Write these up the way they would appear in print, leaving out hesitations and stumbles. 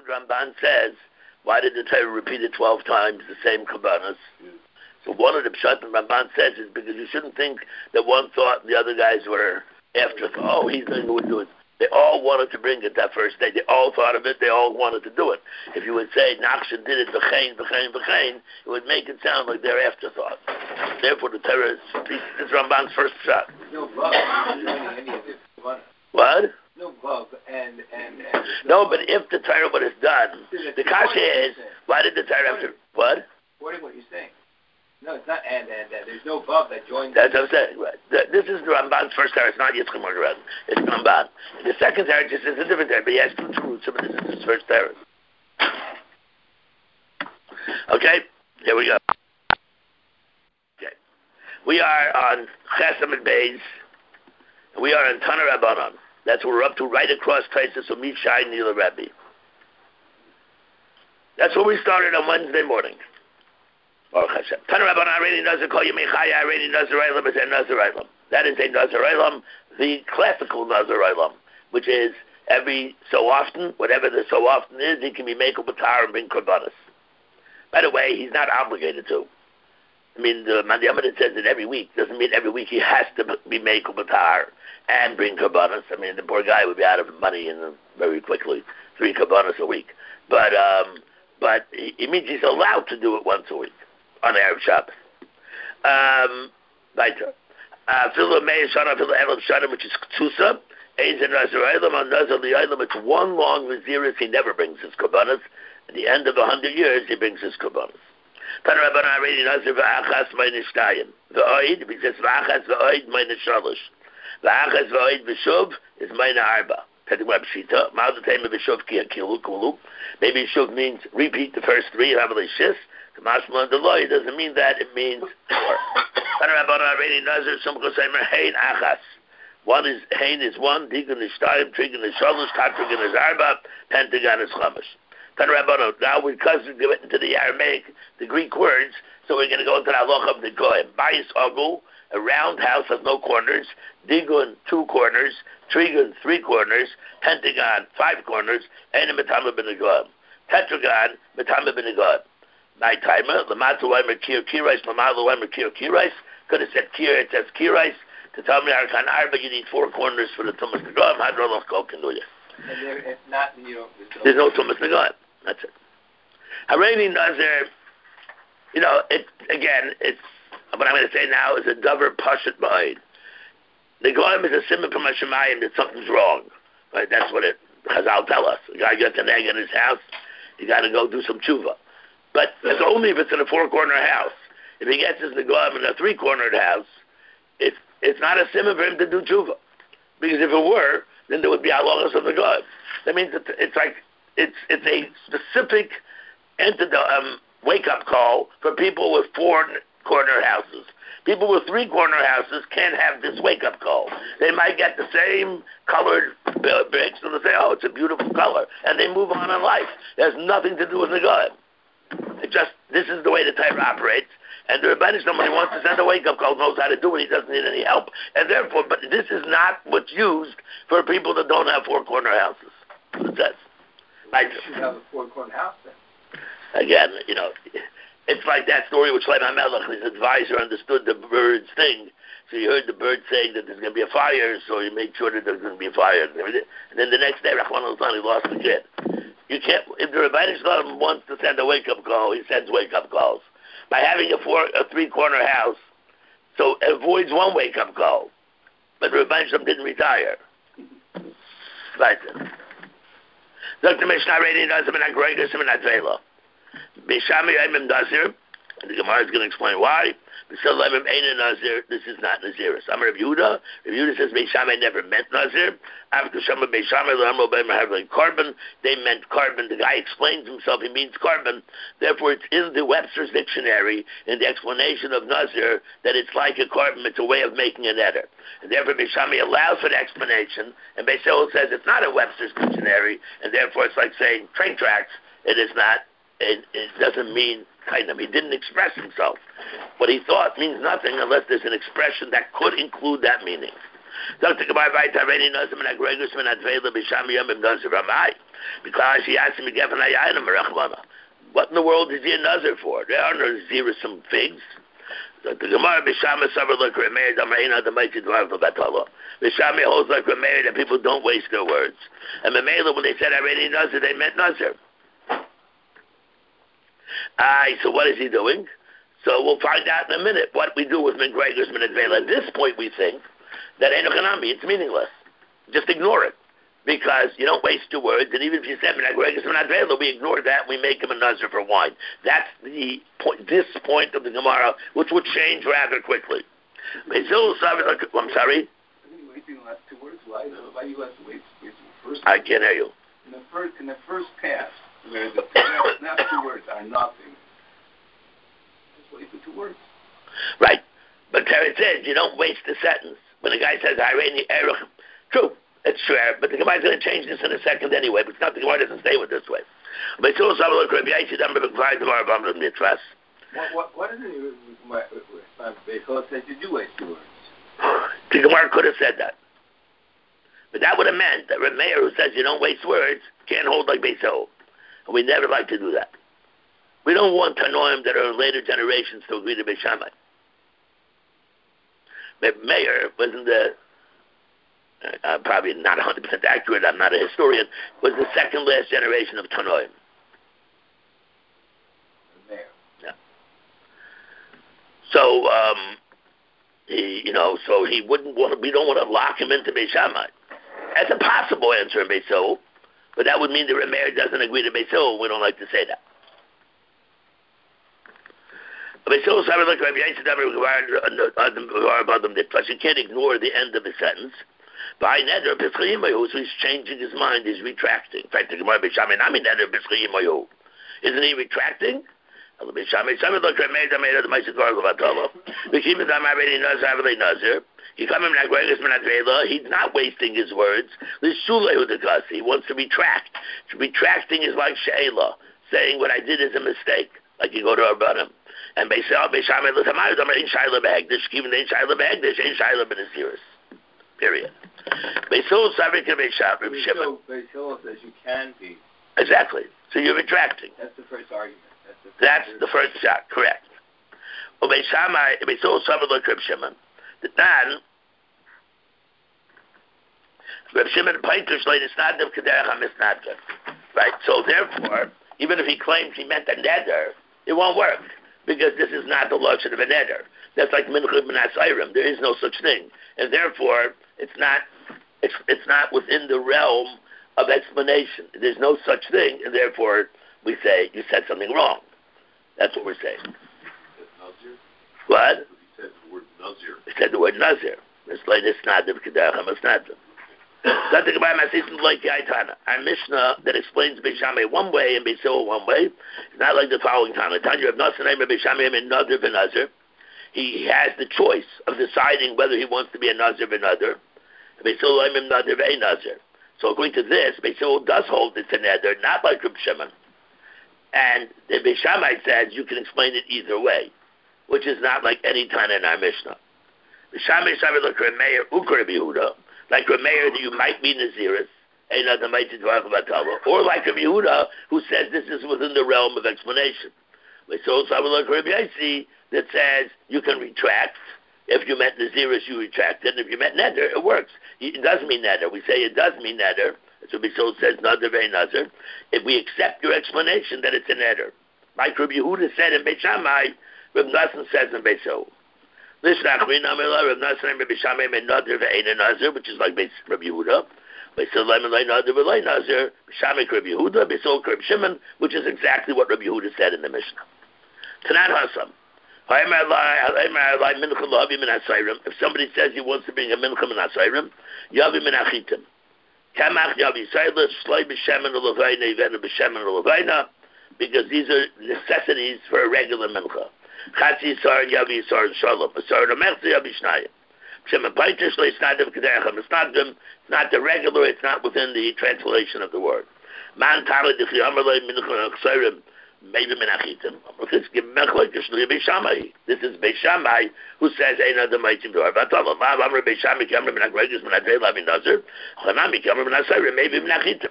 Ramban says, why did the Torah repeat it 12 times, the same kabbanas? So one of the pshat Ramban says is because you shouldn't think that one thought the other guys were after. Oh, he's going to do it. They all wanted to bring it that first day. They all thought of it. They all wanted to do it. If you would say Nachshon did it v'chein, it would make it sound like their afterthought. Therefore, the Torah is Ramban's first shot. No bug in any of this. What? No bug and no, but if the Torah what is done, the kasha is why did the Torah have to what? According to what you're saying. No, it's not and. There's no bug that joins. That's what I'm saying. Right. This is the Ramban's first Torah. It's not Yitzchak Morgan. It's Ramban. The second Torah just is a different Torah, but he has two roots, but this is his first Torah. Okay, here we go. Okay, we are on Chesam and Beis. We are on Tana Rabbanon. That's what we're up to, right across Taisus of Mishai Nila Rebbe. That's where we started on Wednesday morning. Baruch Hashem. Tana Rabbanon Reini Nazir Kol Yemei Chaya Reini Nazir Eilam is a Nazir Eilam. That is a Nazir Eilam, the classical Nazir Eilam, which is every so often, whatever the so often is, he can be Mekel B'tar and bring Korbanos. By the way, he's not obligated to. I mean, the Mandiyamid says that every week. Doesn't mean every week he has to be Mekel B'tar and bring Korbanos. I mean, the poor guy would be out of money very quickly, 3 Korbanos a week. But it means he's allowed to do it once a week on Erev Shabbos. Weiter. Filu Mei Shana, Filu Elam Shana, which is Ktusa. Eis and Nazir Eilam, on Nazir Eilam, it's one long Naziris, he never brings his Korbanos. At the end of 100 years, he brings his Korbanos. Tana Rabbanan Reini Nazir V'achas Meine Shtayim. V'oid, he says V'achas V'oid Meine Shalosh. V'achas V'oid V'shuv is Meine Arba. Tedigma Pshita. Ma'al the Tema V'shuv Ki Akilu Kulu. Maybe Shuv means repeat the first 3 and have a shis. Kamashma the law, it doesn't mean that, it means 4. Tana Rabbanan Reini Nazir Sumcha Seimer Hein Achas. One is Hein is 1, Digun is Shtayim, Trigun is Shalosh, Tatrigun is Arba, Pentagon is Chamash. Now, because we get into the Aramaic, the Greek words, so we're going to go into the halacha of the goyim. Bayis agu, a round house has no corners. Digun, 2 corners. Trigun, 3 corners. Pentagon, 5 corners. And a metama ben goyim. Tetragon, metama ben goyim. My timer, lamatu weimer kir kirais, lamalu weimer kir kirais. Could have said kir, it says kirais. To tell me arkan arba, you need 4 corners for the tumas negoyim. Hadrolach kol kenuya. And if not, then there's no tumas negoyim. That's it. Hareini Nazir, it's what I'm going to say now is a davar pashat ba'id. The goyim is a simon from Hashemayim that something's wrong. Right? That's what Chazal tell us. The guy gets an egg in his house, you got to go do some tshuva. But it's only if it's in a 4-corner house. If he gets his goyim in a 3-cornered house, it's not a simon for him to do tshuva. Because if it were, then there would be halachas of the goyim. That means it's a specific wake-up call for people with 4-corner houses. People with 3-corner houses can't have this wake-up call. They might get the same colored bricks, and they say, oh, it's a beautiful color, and they move on in life. It has nothing to do with the goyim. This is the way the Torah operates, and the Rebbeinu, somebody wants to send a wake-up call, knows how to do it, he doesn't need any help, and therefore, but this is not what's used for people that don't have 4-corner houses. It says. You should have a 4-corner house then. Again, it's like that story with Shlomo HaMelech. His advisor understood the bird's thing, so he heard the bird saying that there's going to be a fire, so he made sure that there's going to be a fire. And then the next day, Rachman al-Zan, he lost the kid. You can't. If the Rebbeinu Shalom wants to send a wake-up call, he sends wake-up calls. By having a 3-corner house, so it avoids one wake-up call. But the Rebbeinu Shalom didn't retire. Right. Dr. Mishnah Reini Nazir ben Agroigus ben Advela. Bishami Aimim Nazir, and the Gemara is going to explain why. This is not Naziris. I'm Rav Yehuda. Rav Yehuda says Beishame never meant Nazir. After Shama Beishame having carbon, they meant carbon. The guy explains himself, he means carbon. Therefore, it's in the Webster's dictionary in the explanation of Nazir that it's like a carbon. It's a way of making an eder. And therefore, Beishame allows for the explanation. And Beisol says it's not a Webster's dictionary, and therefore it's like saying train tracks. It is not. It doesn't mean kind of. He didn't express himself. What he thought means nothing unless there's an expression that could include that meaning. Dr. Gemara by Tareni Nazim and Agregus and Advela Bisham Yamim Nazir Ramai. Because he asked him again, what in the world is he a Nazir for? There are no some figs. Dr. Gemara Bisham Savar like Remeir Damaina the Mighty Dwarf of Batala. Bisham holds like Remeir that people don't waste their words. And Mamela, when they said Areni Nazir, they meant Nazir. So what is he doing? So we'll find out in a minute what we do with McGregor's Minadvela. At this point, we think that Enokanami, it's meaningless. Just ignore it. Because you don't waste your words, and even if you said McGregor's Minadvela, we ignore that and we make him a Nazir for wine. That's the point, this point of the Gemara, which would change rather quickly. I'm sorry? Wasting the last two words? Why do you have to waste the first? I can't hear you. In the first pass, where the last two words are nothing, just wait for 2 words. Right. But Teretz says you don't waste the sentence. When the guy says, true, it's fair, but the Gemara is going to change this in a second anyway, but it's not, the Gemara doesn't stay with this way. But it's also what is it because says you do waste 2 words? The Gemara could have said that. But that would have meant that Rameir, who says you don't waste words, can't hold like Beis Hillel. And we never like to do that. We don't want Tanoim that are in later generations to agree to Beis Shammai. But Meir was in the, probably not 100% accurate, I'm not a historian, was the second last generation of Tanoim. Yeah. So, so he wouldn't want to, we don't want to lock him into Beis Shammai. That's a possible answer in Beis Hillel, but that would mean the Rameir doesn't agree to Beis Hillel. We don't like to say that. Plus, you can't ignore the end of the sentence. By Neder B'schayim so he's changing his mind, he's retracting. In fact, the Gemara B'Shamay Nami Neder B'schayim isn't he retracting? He's not wasting his words. He wants to retract. Retracting is like She'ela, saying what I did is a mistake, like you go to Rabbanim. And they say, period. Beis Hillel says you can be. Exactly. So you're retracting. That's the first argument. That's the first shot, correct. Beis Hillel suffered like Reb Shimon. Then Reb Shimon Painter Shleitis Nadav Kederach HaMisnadav. Right? So therefore, even if he claims he meant a neder, it won't work. Because this is not the lashon of a neder. That's like Minchah B'Nas Ayrim. There is no such thing. And therefore, it's not within the realm of explanation. There's no such thing, and therefore we say you said something wrong. That's what we're saying. Nazir? What? He said the word Nazir. He said the word Nazir. It's like this Nadav Kederach HaMisnadav. Our Mishnah that explains Beis Shammai one way and Beis Hillel one way is not like the following Tana. Tanya of Nasanayim Beis Shammai and Nazir ben Nazir. He has the choice of deciding whether he wants to be a Nazir ben Nazir. Beis Hillel Nazir ben Nazir. So according to this, Beis Hillel does hold it's a neder, not like Reb Shimon. And the Beis Shammai says you can explain it either way, which is not like any Tana in our Mishnah. Beis Shammai said like Remeir Ukar Yehuda. Like Rameir, that you might be Naziris, or like Rabbi Yehuda, who says this is within the realm of explanation. So like Rabbi Yossi, that says you can retract. If you meant Naziris, you retract it. And if you meant Neder, it works. It does mean Neder. We say it does mean Neder. That's what Bishol says, Neder ve'en Nazir. If we accept your explanation that it's a Neder. Like Rabbi Yehuda said in Beit Shammai, Rabbi Nassan says in Beit Hillel. This Nachmin Amela Rav Nassan Rabbi Shammai made Nadir ve'ein Nazir, which is like Rabbi Yehuda. Beis Hillel Nadir ve'ein Nazir. Shammai Rabbi Yehuda. Beis Hillel Rabbi Shimon, which is exactly what Rabbi Yehuda said in the Mishnah. Tanan Hasam. If somebody says he wants to bring a mincha min asayrim, yavi min achitim. Kamach yavi sayla shloi b'shemen u'levayna yivenu b'shemen u'levayna, because these are necessities for a regular mincha. Chatzi Yisar and Yavi Yisar and Shalom. Yisar and Amechzi Yavi Shnayim. Shemen Paitish Leis Nadav Kederach HaMisnadav. It's not the regular, it's not within the translation of the word. Man Tali D'chi Amalei Mincha N'Chsayrim maybe menachitim. This is Beis Shammai who says ain't other meitim door. But Beis Shammai kamar menagregis menadrei lavi nazir. Chanami kamar menasayrim maybe menachitim.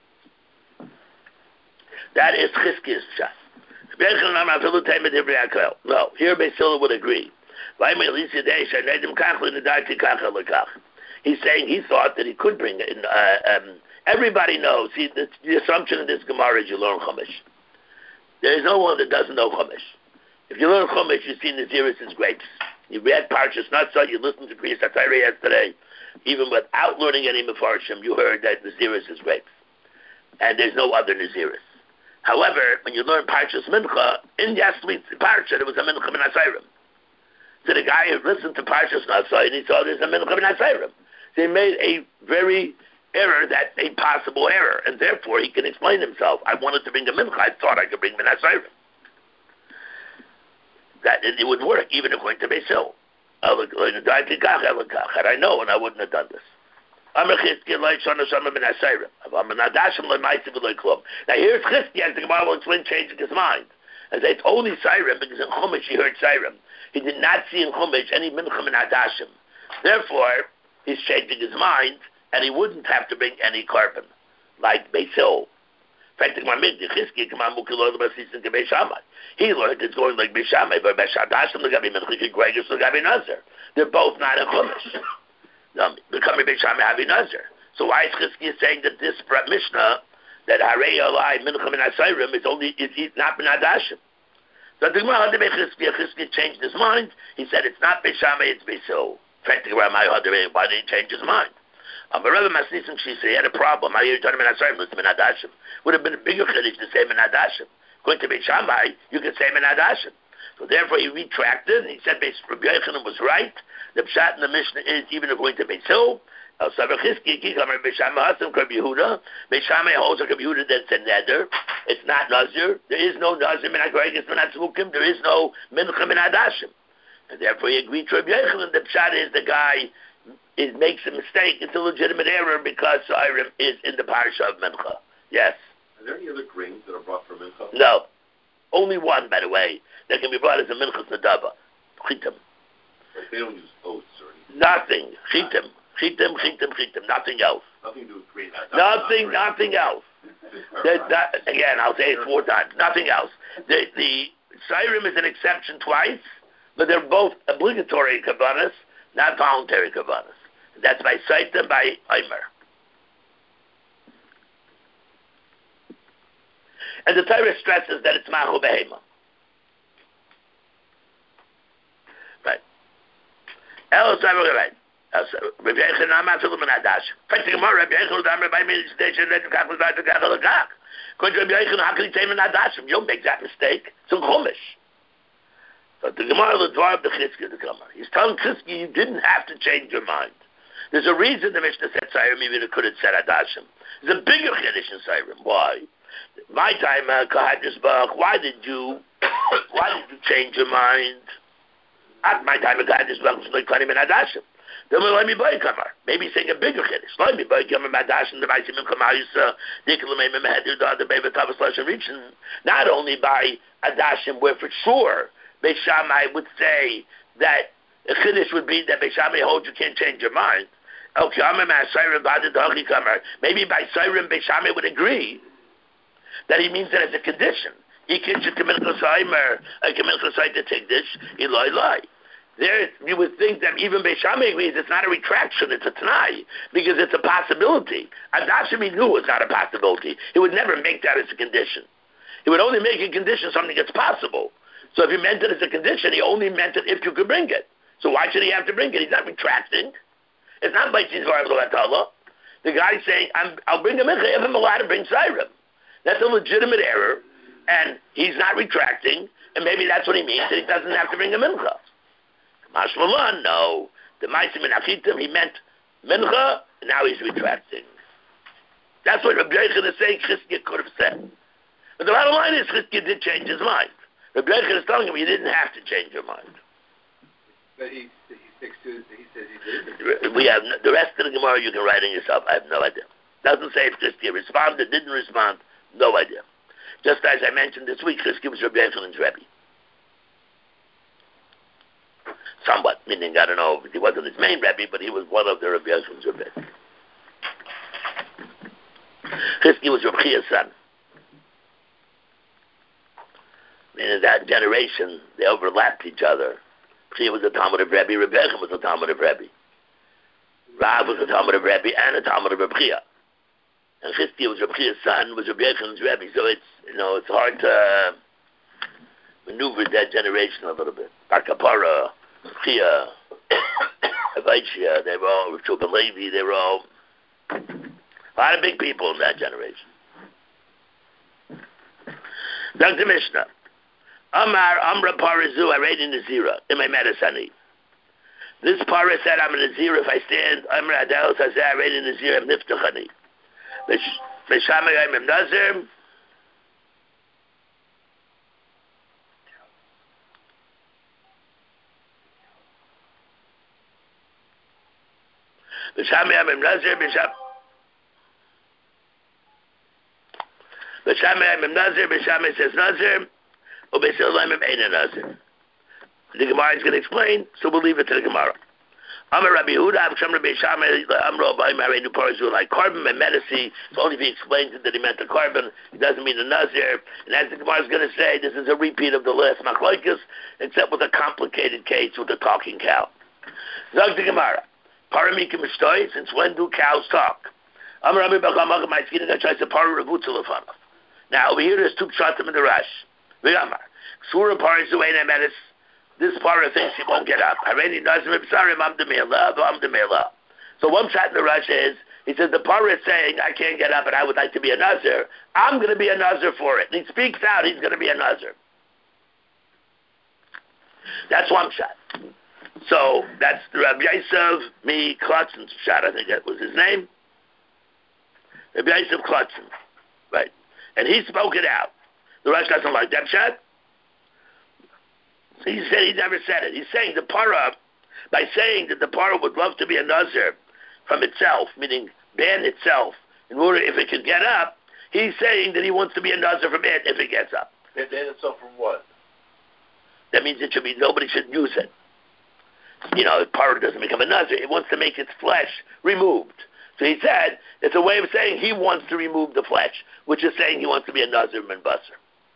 That is Chizkiya's pshat. No, here Beis Hillel would agree. He's saying he thought that he could bring in. Everybody knows. See, the assumption in this Gemara is you learn Chumash. There is no one that doesn't know Chumash. If you learn Chumash, you see Naziris as grapes. You read Parshas Natzah, you listened to Kriyas HaTorah yesterday. Even without learning any Mefarshim, you heard that Naziris is grapes. And there's no other Naziris. However, when you learn Parshas Mincha, in last week's Parsha, there was a Mincha Min HaSayrim. So the guy who listened to Parshas Natzah, and he saw there's a Mincha Min HaSayrim. So he made a very error, that's a possible error, and therefore he can explain himself. I wanted to bring a Mincha, I thought I could bring Min HaSayrim. That it would work, even according to Beis Hillel. Had I known, I wouldn't have done this. Now here's Chizkiya, the Gemara will explain changing his mind. And say it's only Sayrim, because in Chumash he heard Sayrim. He did not see in Chumash any Mincha Min Hadashim. Therefore, he's changing his mind, and he wouldn't have to bring any carbon, like Beis Hillel. He learned it's going like Beis Shammai, but Beis Hadashim, they're both not in Chumash. Becoming Beis Shammai Havi Nazir. So why is Chizkiya saying that this Mishnah, that Harei Alai Mincha Min HaSayrim, is not Min Hadashim? So the Gemara had to make Chizkiya changed his mind. He said it's not Beis Shammai, it's Beis Hillel. Why did he change his mind? Rabbi Masnisim, she said he had a problem. Would have been a bigger chiddush to say Min Hadashim. Going to Beis Shammai, you could say Min Hadashim. So therefore he retracted, and he said Rabbi Yochanan was right. The pshat in the Mishnah is even according to Beis Hillel. Beis Shammai holds a Rabbi Yehuda that's a neder. It's not Nazir. There is no Nazir min HaGregis min HaTzvukim. There is no Mincha Min Hadashim. And therefore he agreed to Rabbi Yochanan. The pshat is the guy makes a mistake. It's a legitimate error because Sayrim is in the parsha of Mincha. Yes. Are there any other grains that are brought for Mincha? No. Only one, by the way, that can be brought as a Minchas Nadaba. Chitim. Like they don't use oats or anything. Nothing. Chitim. Nothing else. Nothing to do with grain. Nothing else. Again, I'll say it 4 times. Nothing else. The Sayrim is an exception twice, but they're both obligatory kabbanas, not voluntary kabbanas. That's by Saitim, by Eimer. And the Torah stresses that it's Machu Behema. Right. Right. Rabbi Yochanan Amar Filu Min Hadash. Fact the Gemara, Rabbi Yochanan Amar by me station that Kach was about to Kach L'Kach. According to Rabbi Yochanan, how can he say Min Hadash? You don't make that mistake. It's in Chumash. So the Gemara, the Dvar of the Chizkiya, the Gemara. He's telling Chizkiya you didn't have to change your mind. There's a reason the Mishnah said Sayrim, even it could have said Hadashim. There's a bigger Chiddush in Sayrim. Why? My time, Kahadis Bach, why did you change your mind? At my time, Kahadis Bach was like Karim and Hadashim. Then let me buy Kamar. Maybe saying a bigger Chiddush. Let me buy Kamar Hadashim, the Vaisim and Kamayusa, Dikalamim Mehedu, the Beva Tavas Lashon Richin. Not only by Hadashim, where for sure Beis Shammai would say that a Chiddush would be that Beis Shammai holds you can't change your mind. Okay, maybe by Sayrim Beis Shammai would agree that he means that as a condition. He can to take this, there, you would think that even Beis Shammai agrees it's not a retraction, it's a Tanai, because it's a possibility. Hadashim he knew it's not a possibility. He would never make that as a condition. He would only make a condition something that's possible. So if he meant it as a condition, he only meant it if you could bring it. So why should he have to bring it? He's not retracting. It's not like the guy's saying, I'll bring a mincha if I'm allowed to bring Sayrim. That's a legitimate error, and he's not retracting, and maybe that's what he means, that he doesn't have to bring a mincha. Mashmalan, no. The Maisim and Achitim, he meant mincha, and now he's retracting. That's what Rabbi Yochanan is saying Chizkiya could have said. But the bottom line is Chizkiya did change his mind. Rabbi Yochanan is telling him you didn't have to change your mind. But he says he did. We have the rest of the Gemara you can write in yourself. I have no idea. Doesn't say if Chizkiya responded, didn't respond. No idea. Just as I mentioned this week, Chizki was Rabbi Yochanan's Rebbe. Somewhat, meaning, I don't know, he wasn't his main Rebbe, but he was one of the Rabbi Yochanan's Rebbe. Chizki was Rabbi Chia's son. In that generation, they overlapped each other. Chia was a Talmud of Rebbe, Rabbi Yochan was a Talmud of Rebbe. Rav was a Talmud of Rebbe and a Talmud of Rabbi Chia. And Chizki was Rabbi Chia's son, was Rabbi Yochanan's Rebbe, so it's hard to maneuver that generation a little bit. Bar Kapara, Chia, Avaitia, they were all, Shulchan Levi, they were all a lot of big people in that generation. Dr. Mishnah. Amar Amra Parazu, I read in the Zira, in my medicine. This para said, I'm in the Zira, if I stand, Amra Adel, I say, I read in the Zira, I'm Niftachani. Meshamay, I'm Nazir. Meshamay, I'm Nazir, Meshamay, I'm Nazir, Meshamay says Nazir. The Gemara is going to explain, so we'll leave it to the Gemara. Amar Rabbi Yehuda, Avsham Rabbi Shammai, Amro Ba'imar Reinu Parazu, like carbon and medicine. So only if he explains it that he meant the carbon, it doesn't mean the Nazir. And as the Gemara is going to say, this is a repeat of the last Machlokes, except with a complicated case with a talking cow. Zog the Gemara, Paramikim Mishtoi, since when do cows talk? Amar Rabbi Bachamach, my skin, that tries to Paru Ravutza Lefanov. Now over here, there's two pshatim in the Rash. Surah Parazu Ein Emetis. This para thinks he won't get up. Hareni Nazim Ibsarim Am Demela. So one shot in the Rush is, he says the para is saying, I can't get up and I would like to be a Nazir. I'm going to be a Nazir for it. And he speaks out, he's going to be a Nazir. That's one shot. So that's the Rabbi Yosef Mi Klotzon's shot, I think that was his name. Rabbi Yosef Klotzon. Right. And he spoke it out. The Rush doesn't like that shot. So he said he never said it. He's saying the para, by saying that the para would love to be a Nazir from itself, meaning ban itself, in order if it could get up, he's saying that he wants to be a Nazir from it if it gets up. Ban itself from what? That means it should be, nobody should use it. The para doesn't become a Nazir. It wants to make its flesh removed. So he said, it's a way of saying he wants to remove the flesh, which is saying he wants to be a Nazir min Basar.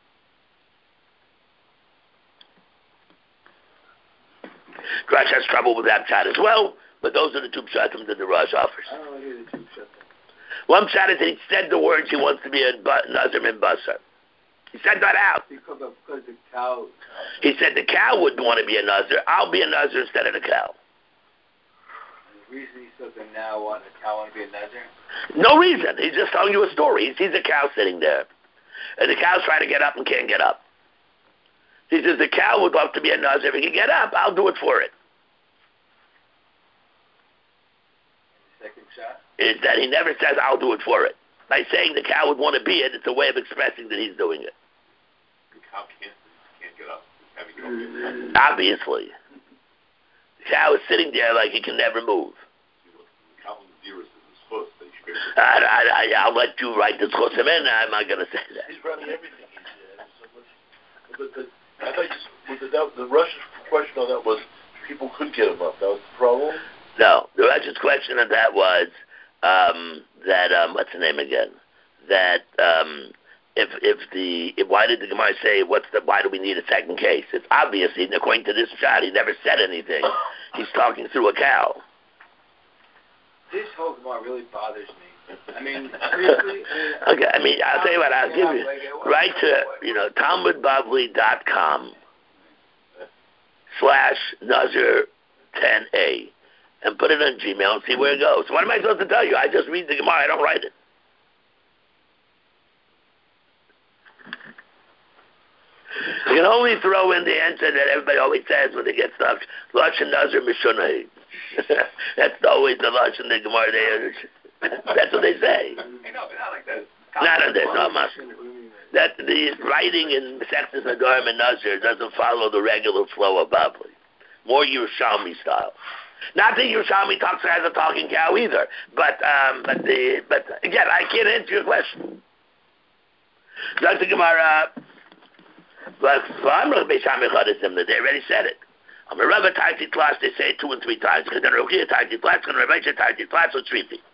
Rash has trouble with that shot as well, but those are the two pshatim that the Rash offers. I don't hear the two pshatim. One shot is that he said the words he wants to be a Nazir min Basar. He said that out. Because the cow... He said the cow would want to be a Nazir. I'll be a Nazir instead of the cow. The reason he said the cow want to be a Nazir? No reason. He's just telling you a story. He sees a cow sitting there. And the cow's trying to get up and can't get up. He says, the cow would love to be a Nazir. If he can get up, I'll do it for it. The second shot? Is that he never says, I'll do it for it. By saying the cow would want to be it, it's a way of expressing that he's doing it. The cow can't get up. It's Obviously. The cow is sitting there like he can never move. The cow in the Zira is his foot. I'll let you write the chosim in. I'm not going to say that. He's running everything. I thought the Russian question on that was people could get him up. That was the problem? No. The Russian question on that was that, what's the name again? That why did the Gemara say, why do we need a second case? It's obvious, according to this shot, he never said anything. He's talking through a cow. This whole Gemara really bothers me. I mean, seriously? Okay, I'll tell you what, I'll give you, write to, talmudbavli.com/Nazir10A and put it on Gmail and see where it goes. What am I supposed to tell you? I just read the Gemara, I don't write it. You can only throw in the answer that everybody always says when they get stuck, Lashon Nazir Mishunai. That's always the Lashon the Gemara there. That's what they say. I know, but not like that. Not on this, not much. That the writing in Mesechtes Nedarim and Nazir doesn't follow the regular flow of Bavli. More Yerushalmi style. Not that Yerushalmi talks as a talking cow either, but again, I can't answer your question. Dr. Gemara, they already said it. I'm a rubber tighty class, they say it 2 and 3 times, because then Rukia tighty class, going to revenge a tighty class, so 3 things.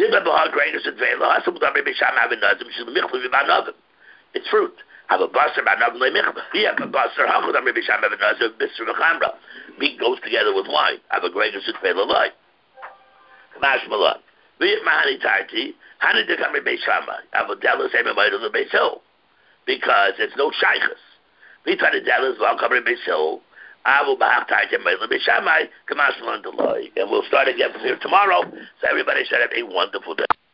It's fruit. Have a basar b'anav le'michba. We have a basar hachud am Rabbi Shammai ben Nazir b'sr v'chamra. Meat goes together with wine. Have a greater sutfei l'loy. Kamash malon. We have mahani tarti. Hani dekam Rabbi Shammai. Have a delis emamayt of the Beis Hill. Because it's no shaychus. We try to delis v'alkam Rabbi Hill. Avu b'hach tarti emamayt Rabbi Shammai. Kamash malon deloy. And we'll start again from here tomorrow. So everybody should have a wonderful day.